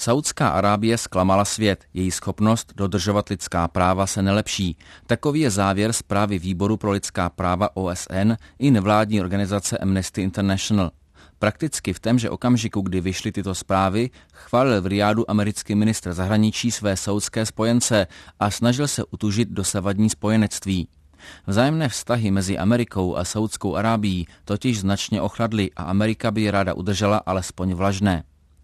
Saúdská Arábie zklamala svět, její schopnost dodržovat lidská práva se nelepší. Takový je závěr zprávy Výboru pro lidská práva OSN i nevládní organizace Amnesty International. Prakticky v témže okamžiku, kdy vyšly tyto zprávy, chválil v Rijádu americký ministr zahraničí své saúdské spojence a snažil se utužit dosavadní spojenectví. Vzájemné vztahy mezi Amerikou a Saúdskou Arábií totiž značně ochladly a Amerika by je ráda udržela alespoň vlažné.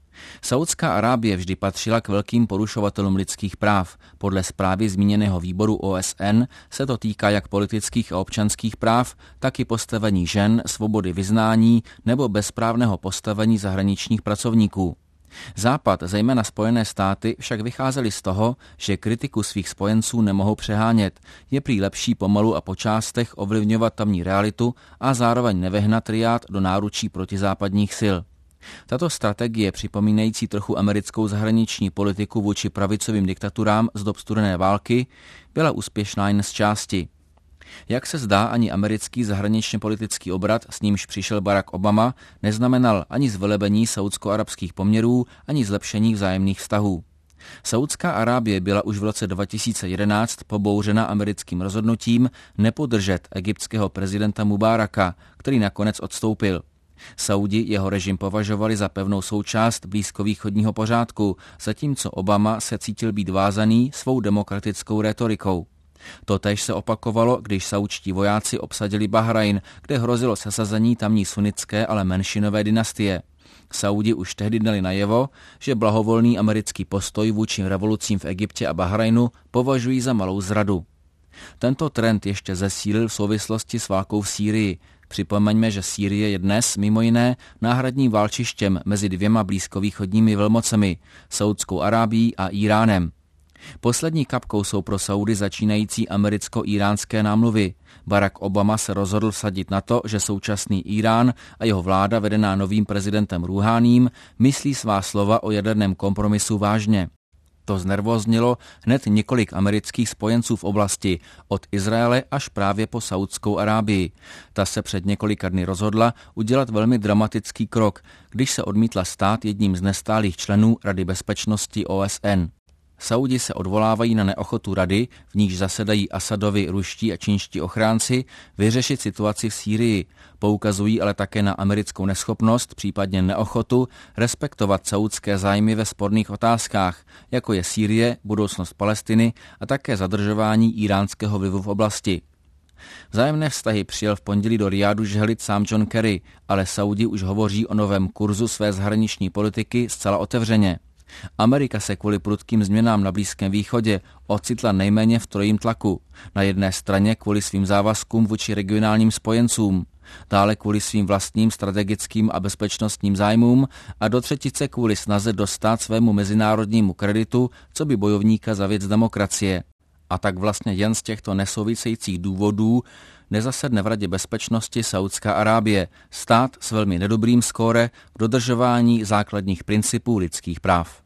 Saúdská Arábie vždy patřila k velkým porušovatelům lidských práv. Podle zprávy zmíněného výboru OSN se to týká jak politických a občanských práv, tak i postavení žen, svobody vyznání nebo bezprávného postavení zahraničních pracovníků. Západ, zejména Spojené státy, však vycházeli z toho, že kritiku svých spojenců nemohou přehánět. Je prý lepší pomalu a po částech ovlivňovat tamní realitu a zároveň nevehnat Rijád do náručí protizápadních sil. Tato strategie, připomínající trochu americkou zahraniční politiku vůči pravicovým diktaturám z dob studené války, byla úspěšná jen z části. Jak se zdá, ani americký zahraničně politický obrat, s nímž přišel Barack Obama, neznamenal ani zvelebení saúdsko-arabských poměrů, ani zlepšení vzájemných vztahů. Saúdská Arábie byla už v roce 2011 pobouřena americkým rozhodnutím nepodržet egyptského prezidenta Mubáraka, který nakonec odstoupil. Saudi jeho režim považovali za pevnou součást blízkovýchodního pořádku, zatímco Obama se cítil být vázaný svou demokratickou rétorikou. Totéž se opakovalo, když saúdští vojáci obsadili Bahrajn, kde hrozilo sesazení tamní sunnické, ale menšinové dynastie. Saudi už tehdy dali najevo, že blahovolný americký postoj vůči revolucím v Egyptě a Bahrajnu považují za malou zradu. Tento trend ještě zesílil v souvislosti s válkou v Sýrii. Připomeňme, že Sýrie je dnes mimo jiné náhradním válčištěm mezi dvěma blízkovýchodními velmocemi, Saúdskou Arábií a Íránem. Poslední kapkou jsou pro Saudy začínající americko-íránské námluvy. Barack Obama se rozhodl vsadit na to, že současný Írán a jeho vláda vedená novým prezidentem Rúháním myslí svá slova o jaderném kompromisu vážně. To znervoznilo hned několik amerických spojenců v oblasti, od Izraele až právě po Saúdskou Arábii. Ta se před několika dny rozhodla udělat velmi dramatický krok, když se odmítla stát jedním z nestálých členů Rady bezpečnosti OSN. Saudi se odvolávají na neochotu rady, v níž zasedají Asadovi ruští a čínští ochránci, vyřešit situaci v Sýrii. Poukazují ale také na americkou neschopnost, případně neochotu, respektovat saúdské zájmy ve sporných otázkách, jako je Sýrie, budoucnost Palestiny a také zadržování íránského vlivu v oblasti. Vzájemné vztahy přijel v pondělí do Rijádu žehlit sám John Kerry, ale Saudi už hovoří o novém kurzu své zahraniční politiky zcela otevřeně. Amerika se kvůli prudkým změnám na Blízkém východě ocitla nejméně v trojím tlaku. Na jedné straně kvůli svým závazkům vůči regionálním spojencům, dále kvůli svým vlastním strategickým a bezpečnostním zájmům a do třetice kvůli snaze dostát svému mezinárodnímu kreditu coby bojovníka za věc demokracie. A tak vlastně jen z těchto nesouvisejících důvodů nezasedne v Radě bezpečnosti Saúdská Arábie, stát s velmi nedobrým skóre v dodržování základních principů lidských práv.